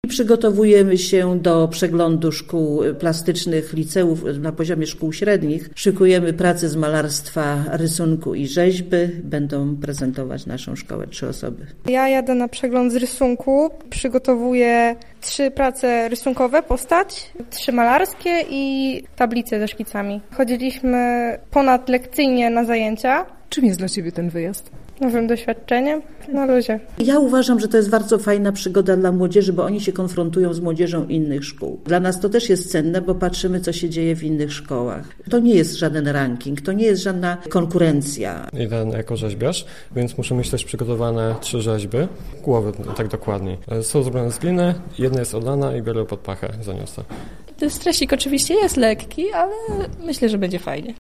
Przygotowujemy się do przeglądu szkół plastycznych, liceów na poziomie szkół średnich. Szykujemy pracę z malarstwa, rysunku i rzeźby. Będą prezentować naszą szkołę 3 osoby. Ja jadę na przegląd z rysunku. Przygotowuję 3 prace rysunkowe, postać, 3 malarskie i tablice ze szkicami. Chodziliśmy ponadlekcyjnie na zajęcia. Czym jest dla Ciebie ten wyjazd? Nowym doświadczeniem na luzie. Ja uważam, że to jest bardzo fajna przygoda dla młodzieży, bo oni się konfrontują z młodzieżą innych szkół. Dla nas to też jest cenne, bo patrzymy, co się dzieje w innych szkołach. To nie jest żaden ranking, to nie jest żadna konkurencja. Idę jako rzeźbiarz, więc muszę mieć też przygotowane 3 rzeźby, głowy tak dokładniej. Są zrobione z gliny, jedna jest odlana i biorę pod pachę, zaniosę. Ten stresik oczywiście jest lekki, ale myślę, że będzie fajnie.